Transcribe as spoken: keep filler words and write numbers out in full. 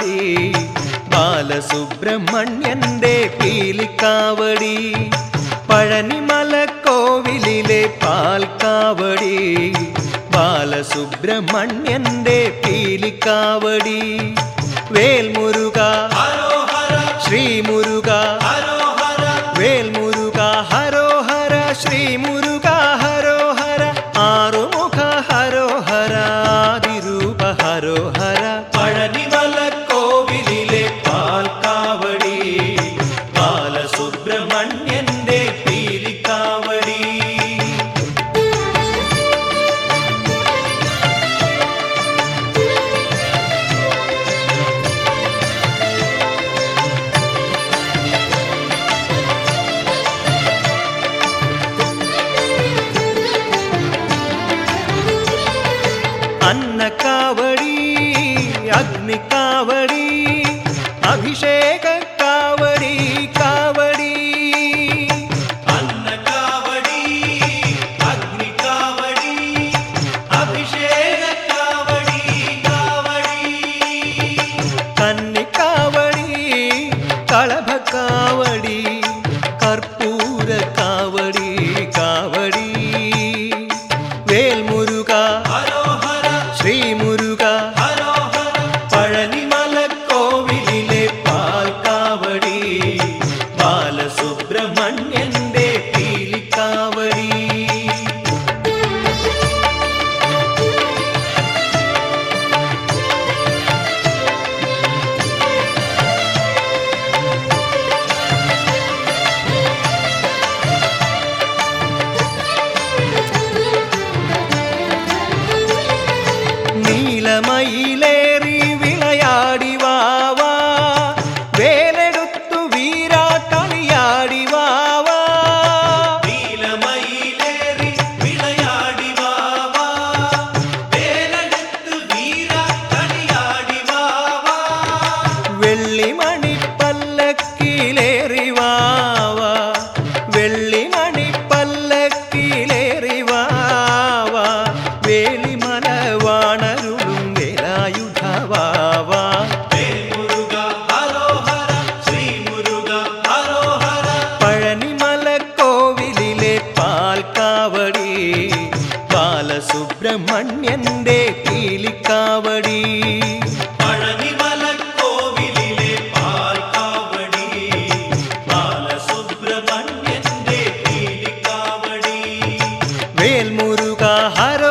കാവടി ബാലസുബ്രഹ്മണ്യന്റെ പീലിക്കാവടി പഴനിമലക്കോവിലിലെ പാൽക്കാവടി ബാലസുബ്രഹ്മണ്യന്റെ പീലിക്കാവടി വേൽമുരുക ശ്രീമുരുക വേൽമുരുക ഹരോഹര ശ്രീമുരുക ഹരോഹര ആറുമുഖ ഹരോഹര ആദിരൂപ ഹരോഹര പഴനിമലക്കോവിലിലെ പാൽക്കാവടി ബാലസുബ്രഹ്മണ്യന്റെ പീലിക്കാവടി അന്നക്കാവടി അഗ്നിക്കാവടി അഭിഷേക കാവടി കാവടി അന്നക്കാവടി അഗ്നിക്കാവടി അഭിഷേക കാവടി കാവടി കന്നിക്കാവടി കളഭക്കാവടി കർപ്പൂര കാവടി കാവടി വേൽമുരുക ശ്രീമുരുക പഴനിമലക്കോവിലിലെ പാൽക്കാവടി ബാലസുബ്രഹ്മണ്യന്റെ പീലിക്കാവടി നീലമയിലേറി വിളയാടി വാവാ വേലെടുത്തു വീരാ കളിയാടി വാവാ നീലമയിലേറി വിളയാടി വാവാ വേലെടുത്തു വീരാ കളിയാടി വാവാ വെള്ളിമണി പല്ലക്കിലേറി വാവാ വെള്ളിമണി പല്ലക്കിലേറി വാവാ വേലിമല വാണരുളും വേലായുധ വാവാ വേൽമുരുക ഹരോഹര ശ്രീമുരുക ഹരോഹര പഴനിമലക്കോവിലിലെ പാൽക്കാവടി ബാലസുബ്രഹ്മണ്യന്റെ പീലിക്കാവടി പഴനിമലക്കോവിലിലെ പാൽക്കാവടി ബാലസുബ്രഹ്മണ്യന്റെ പീലിക്കാവടി വേൽമുരുക ഹരോ